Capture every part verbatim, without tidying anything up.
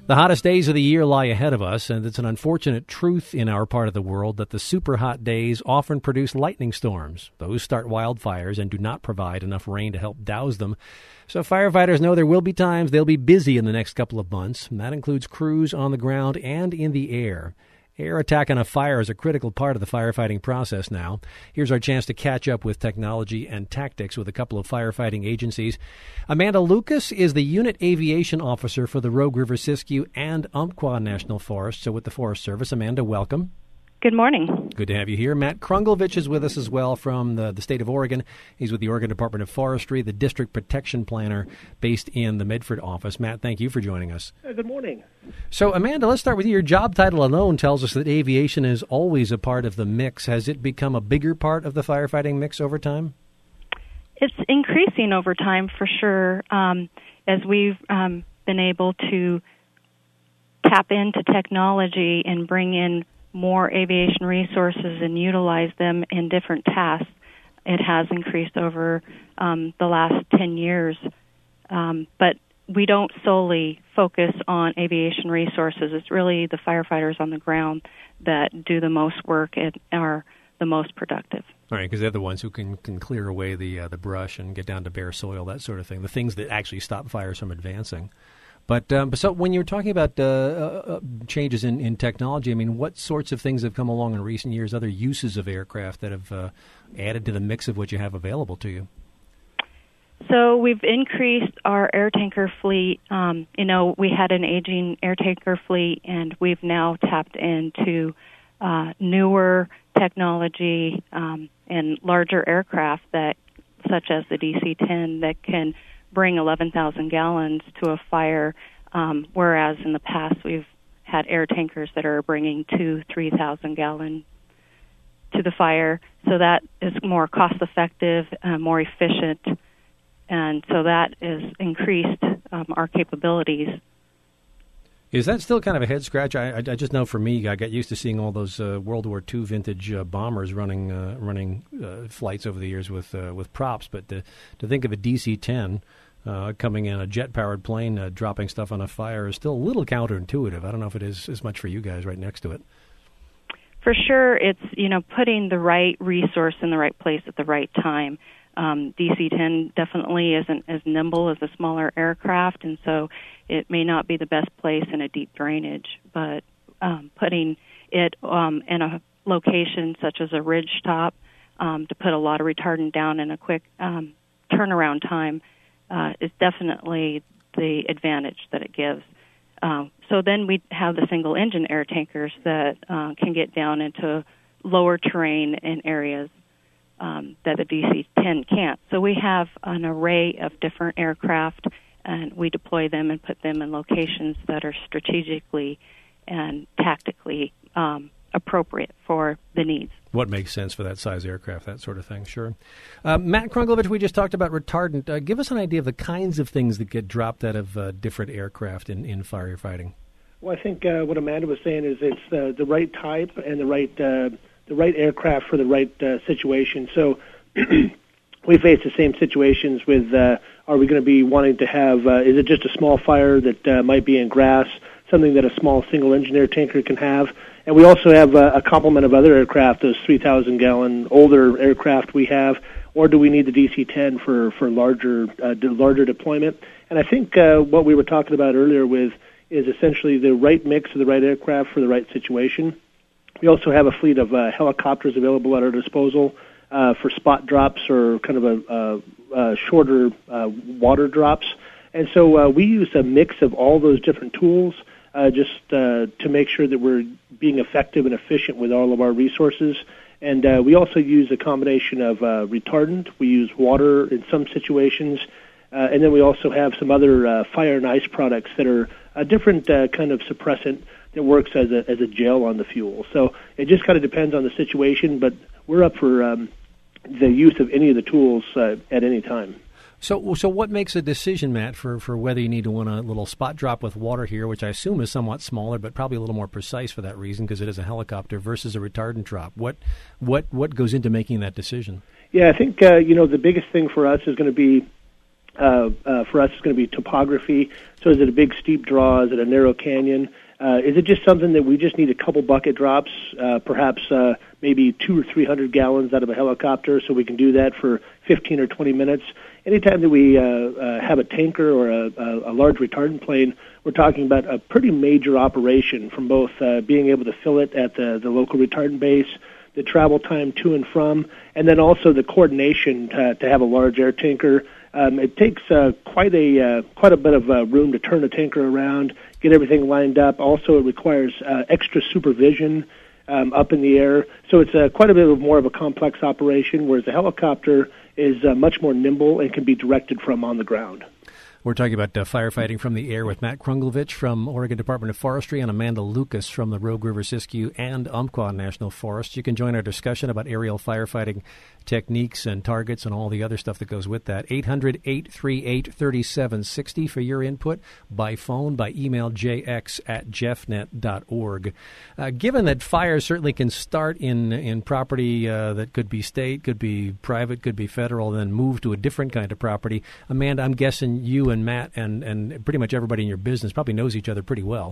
The hottest days of the year lie ahead of us, and it's an unfortunate truth in our part of the world that the super hot days often produce lightning storms. Those start wildfires and do not provide enough rain to help douse them. So firefighters know there will be times they'll be busy in the next couple of months, and that includes crews on the ground and in the air. Air attack on a fire is a critical part of the firefighting process now. Here's our chance to catch up with technology and tactics with a couple of firefighting agencies. Amanda Lucas is the Unit Aviation Officer for the Rogue River Siskiyou and Umpqua National Forest. So with the Forest Service, Amanda, welcome. Good morning. Good to have you here. Matt Krunglovich is with us as well from the, the state of Oregon. He's with the Oregon Department of Forestry, the District Protection Planner based in the Medford office. Matt, thank you for joining us. Uh, good morning. So, Amanda, let's start with you. Your job title alone tells us that aviation is always a part of the mix. Has it become a bigger part of the firefighting mix over time? It's increasing over time for sure, um, as we've um, been able to tap into technology and bring in more aviation resources and utilize them in different tasks. It has increased over um, the last ten years. Um, but we don't solely focus on aviation resources. It's really the firefighters on the ground that do the most work and are the most productive. All right, because they're the ones who can, can clear away the uh, the brush and get down to bare soil, that sort of thing, the things that actually stop fires from advancing. But um, so when you're talking about uh, uh, changes in, in technology, I mean, what sorts of things have come along in recent years, other uses of aircraft that have uh, added to the mix of what you have available to you? So we've increased our air tanker fleet. Um, you know, we had an aging air tanker fleet, and we've now tapped into uh, newer technology um, and larger aircraft that, such as the D C ten, that can bring eleven thousand gallons to a fire, um, whereas in the past we've had air tankers that are bringing two, three thousand gallons to the fire. So that is more cost-effective, uh, more efficient, and so that has increased um, our capabilities. Is that still kind of a head scratch? I, I, I just know for me, I got used to seeing all those uh, World War Two vintage uh, bombers running uh, running uh, flights over the years with uh, with props, but to, to think of a D C ten uh, coming in, a jet-powered plane uh, dropping stuff on a fire is still a little counterintuitive. I don't know if it is as much for you guys right next to it. For sure, it's, you know, putting the right resource in the right place at the right time. Um, D C ten definitely isn't as nimble as a smaller aircraft, and so it may not be the best place in a deep drainage, but um, putting it um, in a location such as a ridge top um, to put a lot of retardant down in a quick um, turnaround time uh, is definitely the advantage that it gives. Um, so then we have the single-engine air tankers that uh, can get down into lower terrain in areas Um, that the D C ten can't. So we have an array of different aircraft, and we deploy them and put them in locations that are strategically and tactically um, appropriate for the needs. What makes sense for that size aircraft, that sort of thing, sure. Uh, Matt Krunglovich, we just talked about retardant. Uh, give us an idea of the kinds of things that get dropped out of uh, different aircraft in, in firefighting. Well, I think uh, what Amanda was saying is it's uh, the right type and the right uh, the right aircraft for the right uh, situation. So we face the same situations with, uh, are we going to be wanting to have, uh, is it just a small fire that uh, might be in grass, something that a small single-engine air tanker can have? And we also have uh, a complement of other aircraft, those three thousand gallon older aircraft we have, or do we need the D C ten for, for larger, uh, larger deployment? And I think uh, what we were talking about earlier with is essentially the right mix of the right aircraft for the right situation. We also have a fleet of uh, helicopters available at our disposal uh, for spot drops or kind of a, a, a shorter uh, water drops. And so uh, we use a mix of all those different tools uh, just uh, to make sure that we're being effective and efficient with all of our resources. And uh, we also use a combination of uh, retardant. We use water in some situations. Uh, and then we also have some other uh, fire and ice products that are a different uh, kind of suppressant that works as a as a gel on the fuel. So it just kind of depends on the situation, but we're up for um, the use of any of the tools uh, at any time. So so what makes a decision, Matt, for, for whether you need to want a little spot drop with water here, which I assume is somewhat smaller, but probably a little more precise for that reason because it is a helicopter, versus a retardant drop? What what what goes into making that decision? Yeah, I think uh, you know the biggest thing for us is going to be uh, uh, for us is going to be topography. So is it a big steep draw? Is it a narrow canyon? Uh, is it just something that we just need a couple bucket drops, uh, perhaps uh, maybe two or three hundred gallons out of a helicopter, so we can do that for fifteen or twenty minutes? Anytime that we uh, uh, have a tanker or a, a, a large retardant plane, we're talking about a pretty major operation, from both uh, being able to fill it at the, the local retardant base, the travel time to and from, and then also the coordination to, to have a large air tanker. Um, it takes uh, quite a uh, quite a bit of uh, room to turn the tanker around, get everything lined up. Also, it requires uh, extra supervision um, up in the air. So it's uh, quite a bit of more of a complex operation, whereas the helicopter is uh, much more nimble and can be directed from on the ground. We're talking about uh, firefighting from the air with Matt Krunglovich from Oregon Department of Forestry and Amanda Lucas from the Rogue River Siskiyou and Umpqua National Forest. You can join our discussion about aerial firefighting techniques and targets and all the other stuff that goes with that. eight hundred, eight three eight, three seven six zero for your input, by phone, by email, j x at jeffnet dot org. Uh, given that fires certainly can start in in property uh, that could be state, could be private, could be federal, then move to a different kind of property, Amanda, I'm guessing you and Matt and, and pretty much everybody in your business probably knows each other pretty well.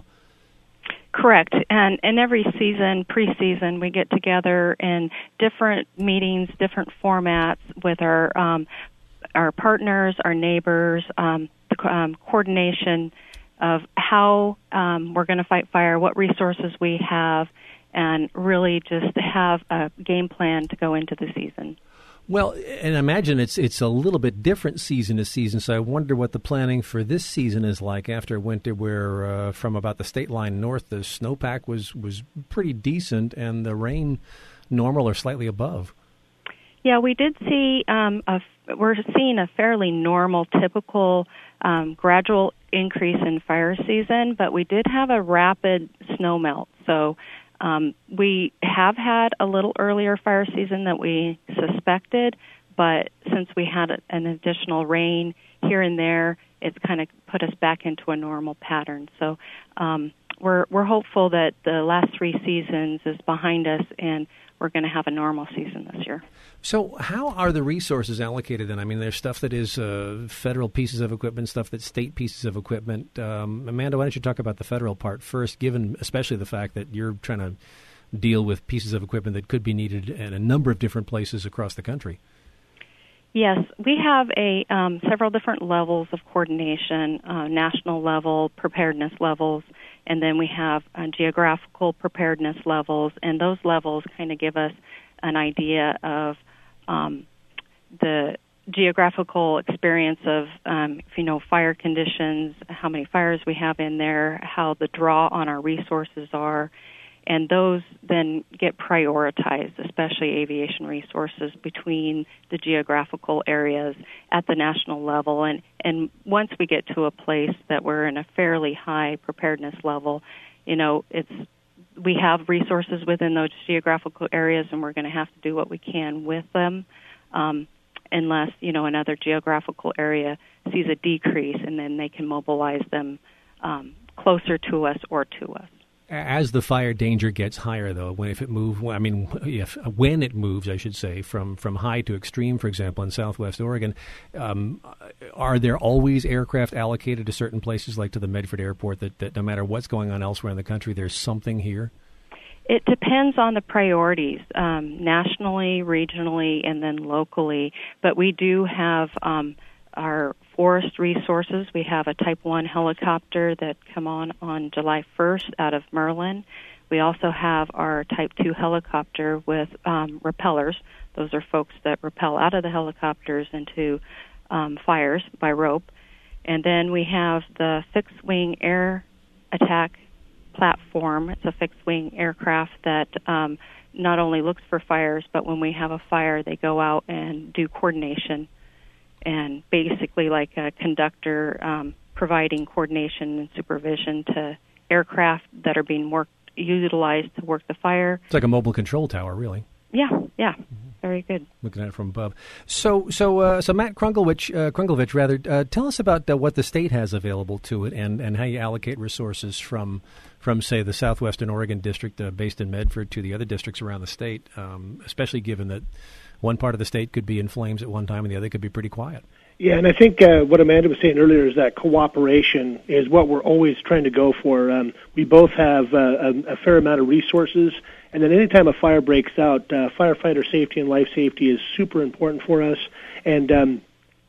Correct. And, and every season, preseason, we get together in different meetings, different formats with our um, our partners, our neighbors, um, the um, coordination of how um, we're going to fight fire, what resources we have, and really just have a game plan to go into the season. Well, and I imagine it's it's a little bit different season to season, so I wonder what the planning for this season is like after winter, where uh, from about the state line north, the snowpack was, was pretty decent and the rain normal or slightly above. Yeah, we did see, um, a, we're seeing a fairly normal, typical, um, gradual increase in fire season, but we did have a rapid snow melt, so Um, we have had a little earlier fire season that we suspected, but since we had a, an additional rain here and there, it's kind of put us back into a normal pattern. So um, we're we're hopeful that the last three seasons is behind us, and we're going to have a normal season this year. So how are the resources allocated then? I mean, there's stuff that is uh, federal pieces of equipment, stuff that's state pieces of equipment. Um, Amanda, why don't you talk about the federal part first, given especially the fact that you're trying to deal with pieces of equipment that could be needed in a number of different places across the country. Yes, we have a um, several different levels of coordination, uh, national level, preparedness levels, and then we have uh, geographical preparedness levels, and those levels kind of give us an idea of um, the geographical experience of, um, if you know, fire conditions, how many fires we have in there, how the draw on our resources are, and those then get prioritized, especially aviation resources, between the geographical areas at the national level. And, and once we get to a place that we're in a fairly high preparedness level, you know, it's we have resources within those geographical areas, and we're going to have to do what we can with them, um, unless, you know, another geographical area sees a decrease, and then they can mobilize them um, closer to us or to us. As the fire danger gets higher, though, when if it moves, I mean, if when it moves, I should say, from, from high to extreme, for example, in Southwest Oregon, um, are there always aircraft allocated to certain places, like to the Medford Airport, that, that no matter what's going on elsewhere in the country, there's something here? It depends on the priorities, um, nationally, regionally, and then locally. But we do have um, our forest resources. We have a Type one helicopter that come on on July first out of Merlin. We also have our Type two helicopter with um, rappellers. Those are folks that rappel out of the helicopters into um, fires by rope. And then we have the fixed-wing air attack platform. It's a fixed-wing aircraft that um, not only looks for fires, but when we have a fire, they go out and do coordination, and basically like a conductor um, providing coordination and supervision to aircraft that are being worked, utilized to work the fire. It's like a mobile control tower, really. Yeah, yeah, very good. Looking at it from above. So, so, uh, so Matt Krunglovich, uh, Krunglovich, rather, uh, tell us about uh, what the state has available to it, and, and how you allocate resources from, from say, the Southwestern Oregon district uh, based in Medford to the other districts around the state, um, especially given that one part of the state could be in flames at one time and the other could be pretty quiet. Yeah, and I think uh, what Amanda was saying earlier is that cooperation is what we're always trying to go for. Um, we both have uh, a, a fair amount of resources, and then anytime a fire breaks out, uh, firefighter safety and life safety is super important for us. And um,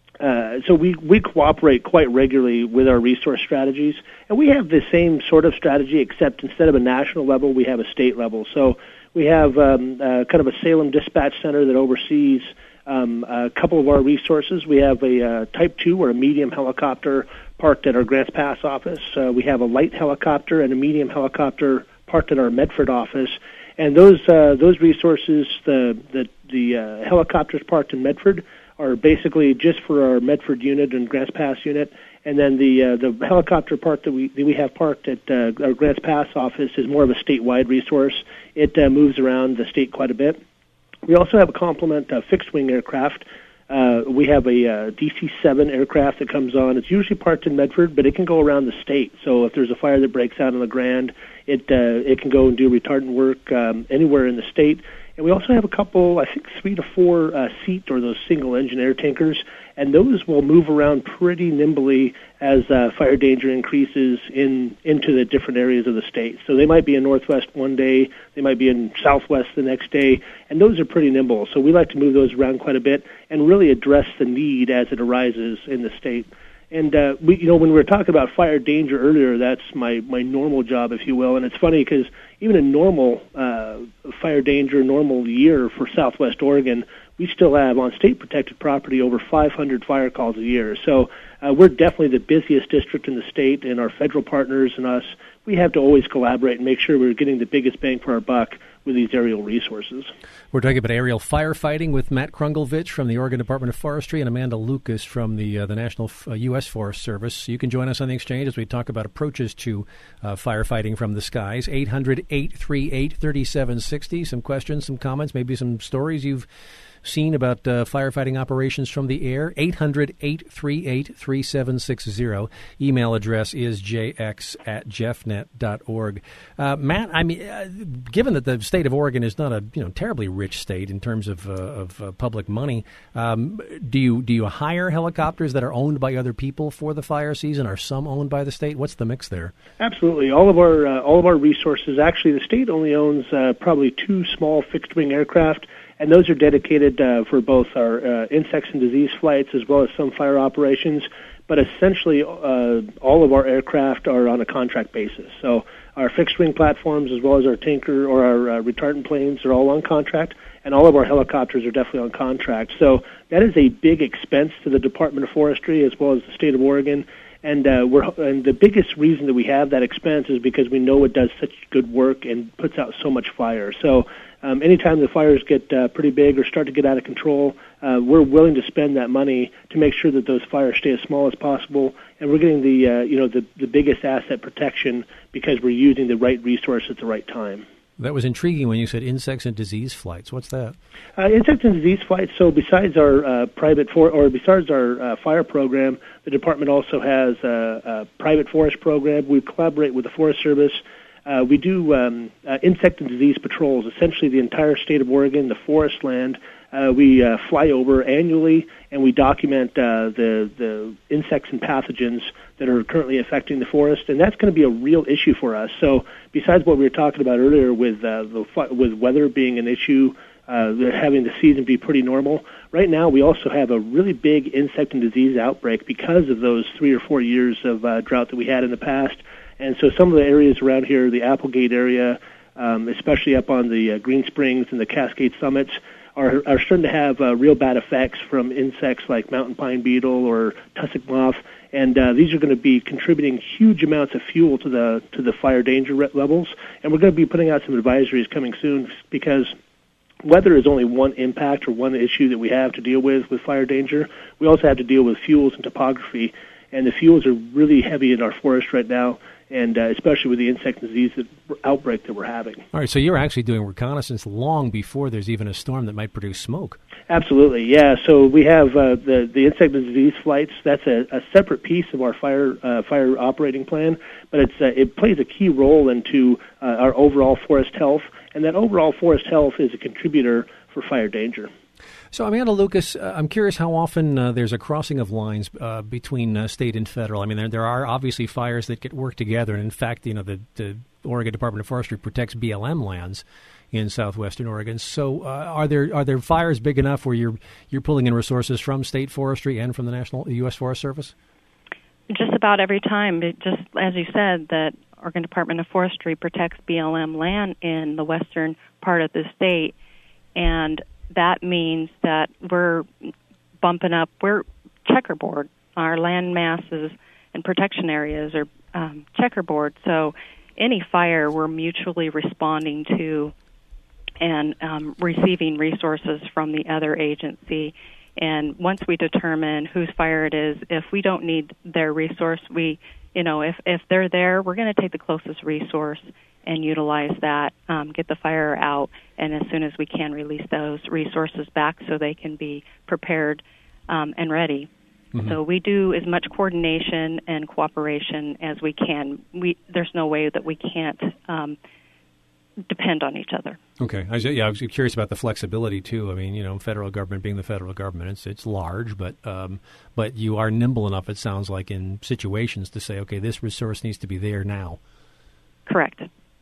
uh, so we, we cooperate quite regularly with our resource strategies, and we have the same sort of strategy, except instead of a national level, we have a state level. So we have um, uh, kind of a Salem dispatch center that oversees Um, a couple of our resources. We have a uh, Type two or a medium helicopter parked at our Grants Pass office. Uh, we have a light helicopter and a medium helicopter parked at our Medford office. And those uh, those resources, the the, the uh, helicopters parked in Medford are basically just for our Medford unit and Grants Pass unit. And then the uh, the helicopter park that we that we have parked at uh, our Grants Pass office is more of a statewide resource. It uh, moves around the state quite a bit. We also have a complement uh, fixed-wing aircraft. Uh, we have a uh, D C seven aircraft that comes on. It's usually parked in Medford, but it can go around the state. So if there's a fire that breaks out on the Grand, it uh, it can go and do retardant work um, anywhere in the state. And we also have a couple, I think three to four uh, seat or those single-engine air tankers, and those will move around pretty nimbly as uh, fire danger increases in into the different areas of the state. So they might be in Northwest one day, they might be in Southwest the next day, and those are pretty nimble. So we like to move those around quite a bit and really address the need as it arises in the state. And, uh, we, you know, when we were talking about fire danger earlier, that's my, my normal job, if you will. And it's funny because even in normal uh, fire danger, normal year for Southwest Oregon, we still have on state-protected property over five hundred fire calls a year. So uh, we're definitely the busiest district in the state, and our federal partners and us, we have to always collaborate and make sure we're getting the biggest bang for our buck with these aerial resources. We're talking about aerial firefighting with Matt Krungelvich from the Oregon Department of Forestry and Amanda Lucas from the uh, the National uh, U S Forest Service. You can join us on the exchange as we talk about approaches to uh, firefighting from the skies. eight hundred, eight three eight, three seven six zero. Some questions, some comments, maybe some stories you've seen about uh, firefighting operations from the air. eight hundred, eight three eight, three seven six zero. Email address is j x at jeffnet dot org. Uh, Matt, I mean, uh, given that the state of Oregon is not a you know terribly rich state in terms of uh, of uh, public money, um, do you do you hire helicopters that are owned by other people for the fire season? Are some owned by the state? What's the mix there? Absolutely. All of our uh, all of our resources. Actually, the state only owns uh, probably two small fixed wing aircraft. And those are dedicated uh, for both our uh, insects and disease flights as well as some fire operations. But essentially, uh, all of our aircraft are on a contract basis. So our fixed-wing platforms as well as our tanker or our uh, retardant planes are all on contract, and all of our helicopters are definitely on contract. So that is a big expense to the Department of Forestry as well as the state of Oregon. And uh, we're and the biggest reason that we have that expense is because we know it does such good work and puts out so much fire. So um, anytime the fires get uh, pretty big or start to get out of control, uh, we're willing to spend that money to make sure that those fires stay as small as possible, and we're getting the uh, you know the, the biggest asset protection because we're using the right resource at the right time. That was intriguing when you said insects and disease flights. What's that? Uh, insect and disease flights. So besides our uh, private for or besides our uh, fire program, the department also has a, a private forest program. We collaborate with the Forest Service. Uh, we do um, uh, insect and disease patrols. Essentially, the entire state of Oregon, the forest land. Uh, we uh, fly over annually, and we document uh, the the insects and pathogens that are currently affecting the forest, and that's going to be a real issue for us. So, besides what we were talking about earlier, with uh, the with weather being an issue, uh, having the season be pretty normal, right now we also have a really big insect and disease outbreak because of those three or four years of uh, drought that we had in the past. And so, some of the areas around here, the Applegate area, um, especially up on the uh, Green Springs and the Cascade Summits, Are, are starting to have uh, real bad effects from insects like mountain pine beetle or tussock moth, and uh, these are going to be contributing huge amounts of fuel to the to the fire danger levels. And we're going to be putting out some advisories coming soon because weather is only one impact or one issue that we have to deal with with fire danger. We also have to deal with fuels and topography, and the fuels are really heavy in our forest right now, and uh, especially with the insect disease that, outbreak that we're having. All right, so you're actually doing reconnaissance long before there's even a storm that might produce smoke. Absolutely, yeah. So we have uh, the the insect disease flights. That's a, a separate piece of our fire uh, fire operating plan, but it's uh, it plays a key role into uh, our overall forest health, and that overall forest health is a contributor for fire danger. So, Amanda Lucas, uh, I'm curious how often uh, there's a crossing of lines uh, between uh, state and federal. I mean, there, there are obviously fires that get worked together, and in fact, you know, the, the Oregon Department of Forestry protects B L M lands in southwestern Oregon. So, uh, are there are there fires big enough where you're you're pulling in resources from state forestry and from the National U S Forest Service? Just about every time. It just as you said, that Oregon Department of Forestry protects B L M land in the western part of the state, and that means that we're bumping up. We're checkerboard. Our land masses and protection areas are um, checkerboard. So, any fire we're mutually responding to and um, receiving resources from the other agency. And once we determine whose fire it is, if we don't need their resource, we, you know, if, if they're there, we're going to take the closest resource and utilize that, um, get the fire out, and as soon as we can, release those resources back so they can be prepared um, and ready. Mm-hmm. So we do as much coordination and cooperation as we can. We, there's no way that we can't um, depend on each other. Okay. I was, yeah, I was curious about the flexibility, too. I mean, you know, federal government being the federal government, it's it's large, but um, but you are nimble enough, it sounds like, in situations to say, okay, this resource needs to be there now. Correct.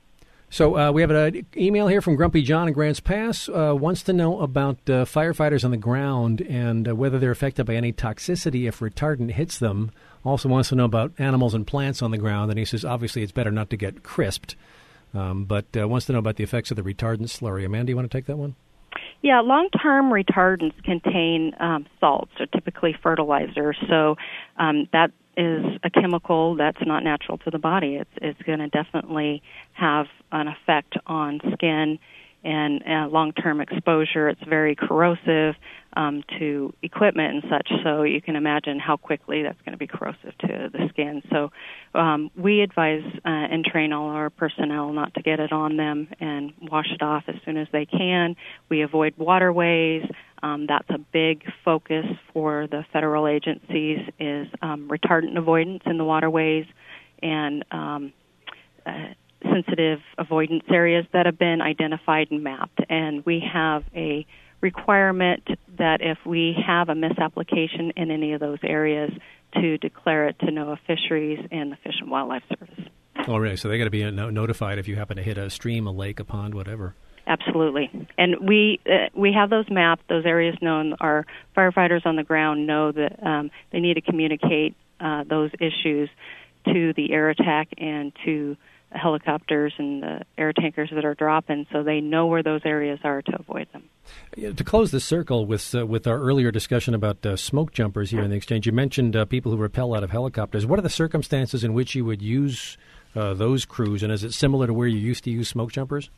So uh, we have an email here from Grumpy John in Grants Pass. Uh, wants to know about uh, firefighters on the ground and uh, whether they're affected by any toxicity if retardant hits them. Also wants to know about animals and plants on the ground. And he says, obviously, it's better not to get crisped, um, but uh, wants to know about the effects of the retardant slurry. Amanda, you want to take that one? Yeah, long-term retardants contain um, salts, or typically fertilizer. So um, that is a chemical that's not natural to the body. It's it's going to definitely have an effect on skin and uh, long-term exposure. It's very corrosive um, to equipment and such, so you can imagine how quickly that's going to be corrosive to the skin. So um, we advise uh, and train all our personnel not to get it on them and wash it off as soon as they can. We avoid waterways. Um, that's a big focus for the federal agencies is um, retardant avoidance in the waterways and um, uh, sensitive avoidance areas that have been identified and mapped. And we have a requirement that if we have a misapplication in any of those areas, to declare it to NOAA Fisheries and the Fish and Wildlife Service. Oh, really? So they got to be notified if you happen to hit a stream, a lake, a pond, whatever. Absolutely. And we uh, we have those mapped, those areas known. Our firefighters on the ground know that um, they need to communicate uh, those issues to the air attack and to helicopters and the air tankers that are dropping, so they know where those areas are to avoid them. Yeah, to close the circle with uh, with our earlier discussion about uh, smoke jumpers here in the exchange, you mentioned uh, people who rappel out of helicopters. What are the circumstances in which you would use uh, those crews, and is it similar to where you used to use smoke jumpers?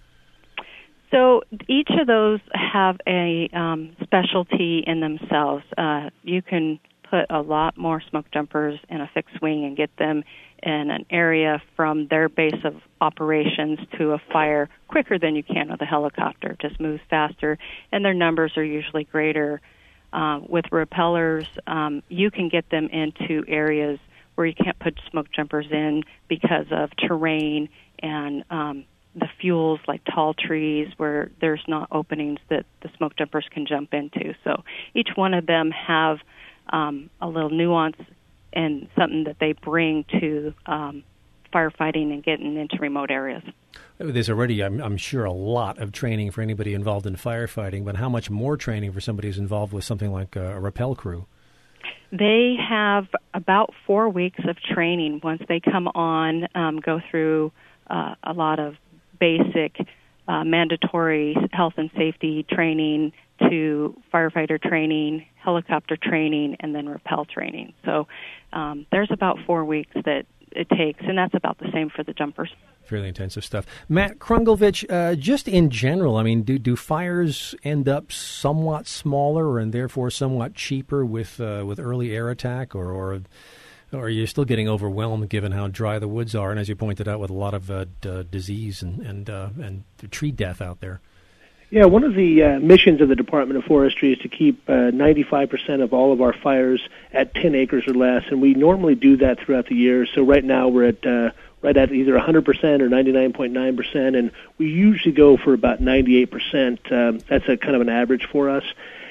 So each of those have a um, specialty in themselves. Uh, you can put a lot more smoke jumpers in a fixed wing and get them in an area from their base of operations to a fire quicker than you can with a helicopter. It just moves faster, and their numbers are usually greater. Uh, with repellers, um, you can get them into areas where you can't put smoke jumpers in because of terrain and um, the fuels like tall trees where there's not openings that the smoke jumpers can jump into. So each one of them have um, a little nuance and something that they bring to um, firefighting and getting into remote areas. There's already, I'm, I'm sure, a lot of training for anybody involved in firefighting, but how much more training for somebody who's involved with something like a, a rappel crew? They have about four weeks of training once they come on, um, go through uh, a lot of basic uh, mandatory health and safety training to firefighter training, helicopter training, and then rappel training. So um, there's about four weeks that it takes, and that's about the same for the jumpers. Fairly intensive stuff. Matt Krungelvich, uh, just in general, I mean, do do fires end up somewhat smaller and therefore somewhat cheaper with uh, with early air attack, or, or or are you still getting overwhelmed given how dry the woods are, and as you pointed out, with a lot of uh, d- disease and and uh, and tree death out there? Yeah, one of the uh, missions of the Department of Forestry is to keep uh, ninety-five percent of all of our fires at ten acres or less, and we normally do that throughout the year. So right now we're at uh, right at either one hundred percent or ninety-nine point nine percent, and we usually go for about ninety-eight percent. Um, that's a kind of an average for us.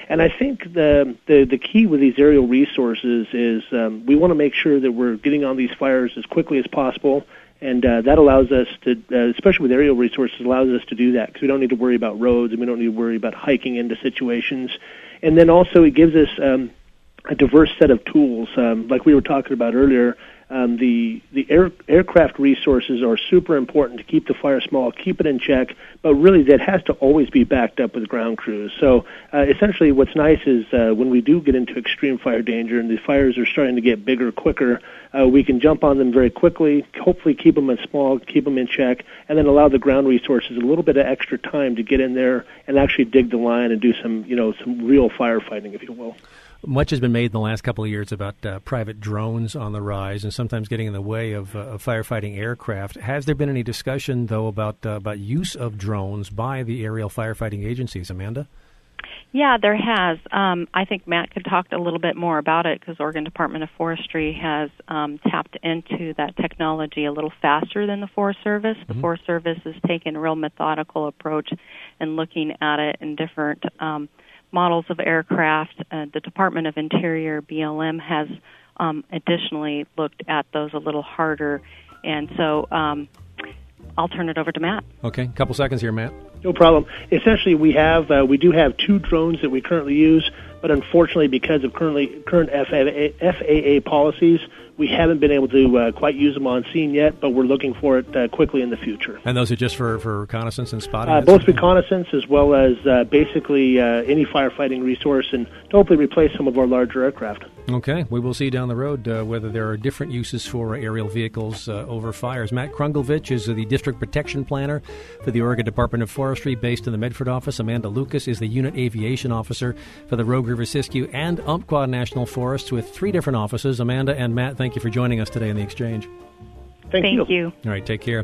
And I think the the, the key with these aerial resources is um, we want to make sure that we're getting on these fires as quickly as possible. And uh, that allows us to, uh, especially with aerial resources, allows us to do that because we don't need to worry about roads and we don't need to worry about hiking into situations. And then also it gives us um, a diverse set of tools. Um, like we were talking about earlier, um, the the air, aircraft resources are super important to keep the fire small, keep it in check, but really that has to always be backed up with ground crews. So uh, essentially what's nice is uh, when we do get into extreme fire danger and the fires are starting to get bigger quicker, uh, we can jump on them very quickly, hopefully keep them in small, keep them in check, and then allow the ground resources a little bit of extra time to get in there and actually dig the line and do some, you know, some real firefighting, if you will. Much has been made in the last couple of years about uh, private drones on the rise and sometimes getting in the way of, uh, of firefighting aircraft. Has there been any discussion, though, about uh, about use of drones by the aerial firefighting agencies? Amanda? Yeah, there has. Um, I think Matt could talk a little bit more about it because Oregon Department of Forestry has um, tapped into that technology a little faster than the Forest Service. The mm-hmm. Forest Service has taken a real methodical approach in looking at it in different um models of aircraft. Uh, the Department of Interior, B L M, has um, additionally looked at those a little harder. And so um, I'll turn it over to Matt. Okay, a couple seconds here, Matt. No problem. Essentially, we have uh, we do have two drones that we currently use, but unfortunately, because of currently current F A A policies, we haven't been able to uh, quite use them on scene yet, but we're looking for it uh, quickly in the future. And those are just for, for reconnaissance and spotting? Uh, both reconnaissance as well as uh, basically uh, any firefighting resource, and to hopefully replace some of our larger aircraft. Okay, we will see down the road uh, whether there are different uses for aerial vehicles uh, over fires. Matt Krungelvich is the District Protection Planner for the Oregon Department of Forestry based in the Medford office. Amanda Lucas is the Unit Aviation Officer for the Rogue River Siskiyou and Umpqua National Forests with three different offices. Amanda and Matt, thank you for joining us today in the Exchange. Thank, thank you. you. All right, take care.